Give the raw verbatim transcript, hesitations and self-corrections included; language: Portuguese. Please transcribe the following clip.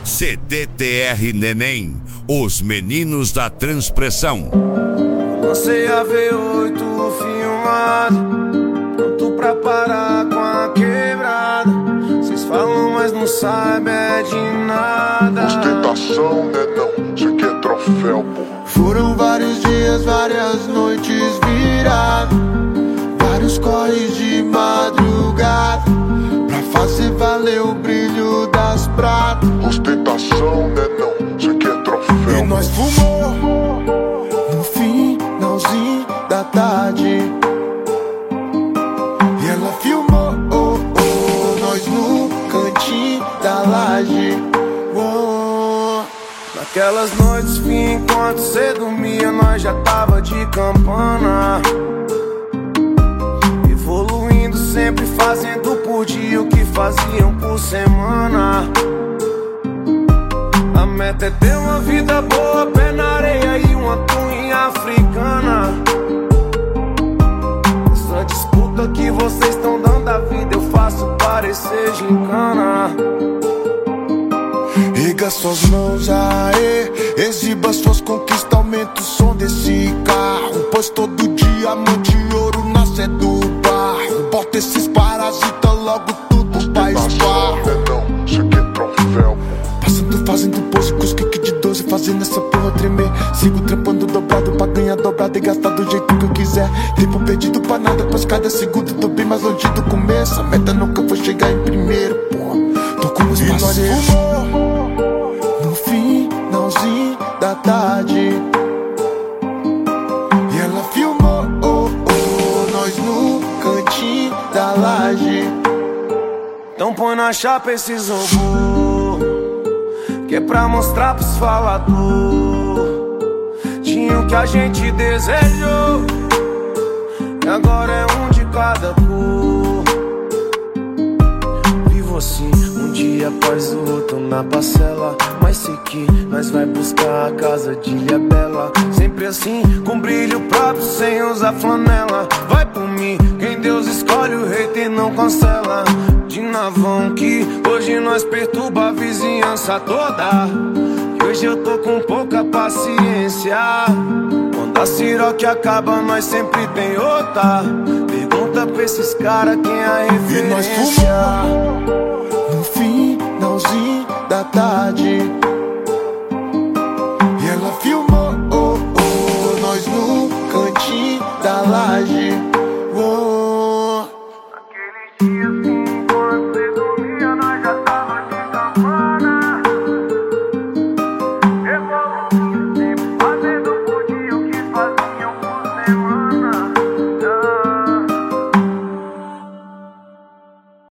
C D T R Neném, os meninos da transpressão. Lancei a V oito filmado, pronto pra parar com a quebrada. Cês falam, mas não sabem é de nada. Ostentação, né não, cê quer troféu, pô. Foram vários dias, várias noites viradas, vários corres de madrugada, pra fazer valer o brilho das pratas. Ostentação, né não, cê quer troféu. E nós fumou no finalzinho da tarde, e ela filmou oh, oh, nós no cantinho da laje. Oh. Naquelas noites, fim, enquanto cê dormia, nós já tava de campana, evoluindo sempre, fazendo por dia o que faziam por semana. A meta é ter uma vida boa, pé na areia e uma tuinha africana. Essa disputa que vocês estão dando à vida, eu faço parecer gincana. Erga suas mãos, aê, exiba suas conquistas, aumenta o som desse carro, pois todo diamante e ouro nasce do barro. Bota esses parasitas logo tudo pra esbarro. Não, cê quer troféu. Passando, fazendo pose com os kick de doze, fazendo essa porra tremer. Sigo trampando dobrado pra ganhar dobrado e gastar do jeito que eu quiser. Tempo perdido pra nada, pois cada segundo tô bem mais longe do começo. A meta nunca foi chegar em primeiro, porra. Tô com os parceiros no finalzinho da tarde, e ela filmou oh, oh, nós no cantinho da laje. Então põe na chapa esses robôs, que é pra mostrar pros falador. Tinha o que a gente desejou, e agora é um de cada cor. Vivo assim, um dia após o outro na parcela, mas sei que nós vai buscar a casa de Ilhabela. Sempre assim, com brilho próprio, sem usar flanela. Vai por mim, quem Deus escolhe, o hater não cancela. De navão que hoje nós perturba a vizinhança toda, e hoje eu tô com pouca paciência. Quando a siroque acaba, nós sempre tem outra. Pergunta pra esses caras quem é a referência. E nós fumou no finalzinho da tarde,